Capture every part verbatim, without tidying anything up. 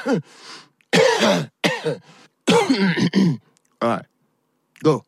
All right, go.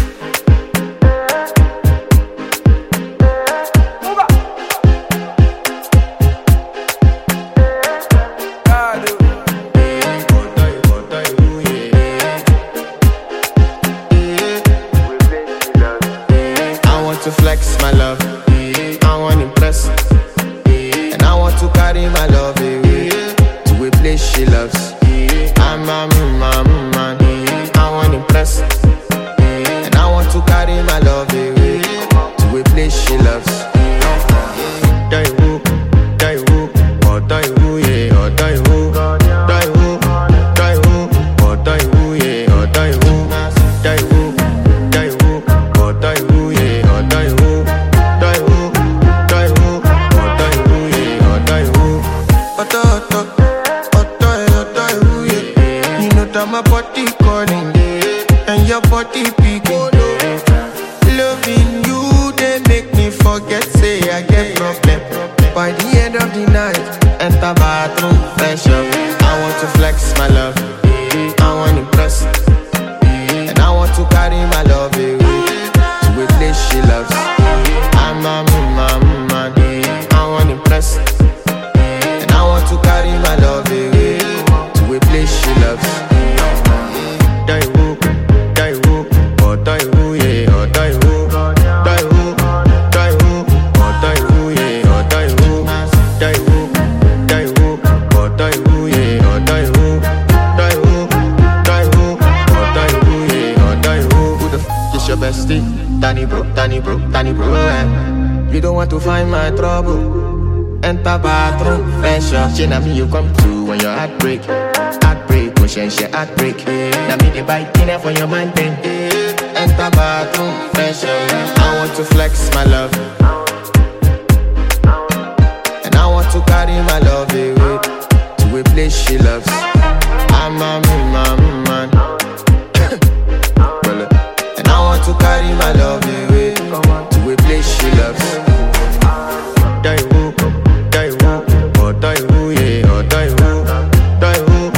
To flex my love, I want to impress, and I want to carry my love away to a place she loves. I'm a man, man, I want to impress, and I want to carry my love away to a place she loves. Die woo, die woo, oh die woo, yeah, oh die woo, die woo, die woo, oh die woo, yeah, oh die woo, die woo, die woo, oh die woo, yeah. My body calling, and your body picking. Loving you, they make me forget, say I get problem. By the end of the night, enter bathroom, fresh up. I want to flex my love, I want to impress, and I want to carry my love away to a place she loves. I'm a man, man, I want to impress, and I want to carry my love away to a place she loves. Die woo, die woo, oh die woo, yeah, oh die woo, die woo, die woo, oh die woo, yeah, oh die woo, die woo, die woo, oh die woo, yeah, oh die woo, die woo, die woo, oh die woo, yeah, oh die woo. Who the f is your bestie? Danny bro, Danny bro, Danny bro. Eh? You don't want to find my trouble. Enter bathroom, fresh up. She na me you come to when your heart break. Motion she heartbreak. Now me the bite dinner for your man then. Enter bathroom, fresh up. I want to flex my love, and I want to carry my love away to a place she loves. I'm a man, man, and I want to carry my love away to a place she loves. Die woo, die woo, oh die woo, yeah, oh die woo, die woo.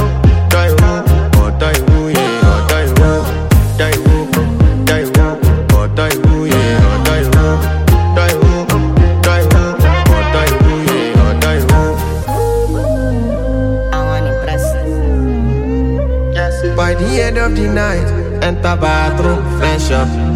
By the end of the night, enter bathroom, fresh up.